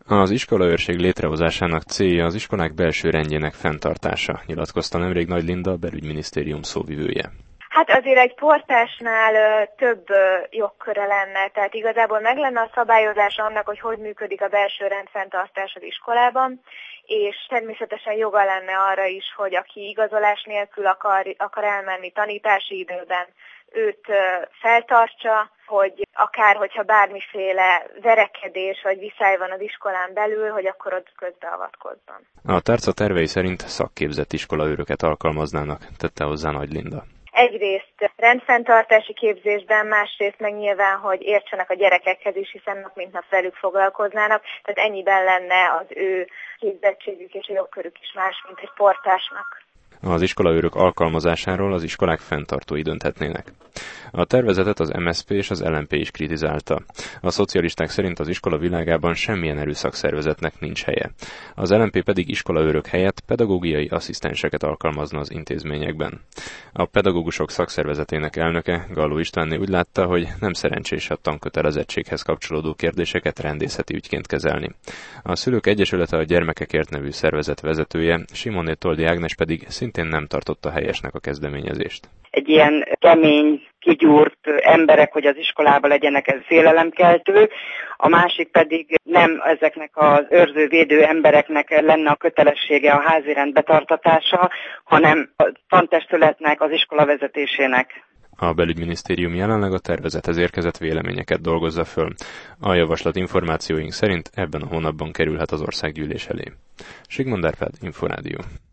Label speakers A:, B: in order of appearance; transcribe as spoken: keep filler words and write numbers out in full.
A: Az iskolaőrség létrehozásának célja az iskolák belső rendjének fenntartása, nyilatkozta nemrég Nagy Linda, a belügyminisztérium szóvivője.
B: Hát azért egy portásnál ö, több ö, jogköre lenne, tehát igazából meg lenne a szabályozása annak, hogy hogy működik a belső rendfenntartás az iskolában, és természetesen joga lenne arra is, hogy aki igazolás nélkül akar, akar elmenni tanítási időben, őt ö, feltartsa, hogy akár, hogyha bármiféle verekedés vagy viszály van az iskolán belül, hogy akkor ott közbeavatkozzon.
A: A tárca tervei szerint szakképzett iskolaőröket alkalmaznának, tette hozzá Nagy Linda.
B: Egyrészt rendfenntartási képzésben, másrészt meg nyilván, hogy értsenek a gyerekekhez is, hiszen nap mint nap velük foglalkoznának, tehát ennyiben lenne az ő képzettségük és a jogkörük is más, mint egy portásnak.
A: Az iskolaőrök alkalmazásáról az iskolák fenntartói dönthetnének. A tervezetet az em es zé pé és az el en pé is kritizálta. A szocialisták szerint az iskola világában semmilyen erőszakszervezetnek nincs helye. Az el en pé pedig iskolaőrök helyett pedagógiai asszisztenseket alkalmazna az intézményekben. A pedagógusok szakszervezetének elnöke, Galló Istvánné úgy látta, hogy nem szerencsés a tankötelezettséghez kapcsolódó kérdéseket rendészeti ügyként kezelni. A Szülők Egyesülete a Gyermekekért nevű szervezet vezetője, Simonné Toldi Ágnes pedig szintén nem tartotta helyesnek a kezdeményezést.
C: Egy ilyen kemény, kigyúrt emberek, hogy az iskolában legyenek, ez félelemkeltő, a másik pedig nem ezeknek az őrző-védő embereknek lenne a kötelessége a házirend betartatása, hanem a tantestületnek, az iskola vezetésének.
A: A belügyminisztérium jelenleg a tervezethez érkezett véleményeket dolgozza föl. A javaslat információink szerint ebben a hónapban kerülhet az országgyűlés elé. Sigmond Árpád, Inforádió.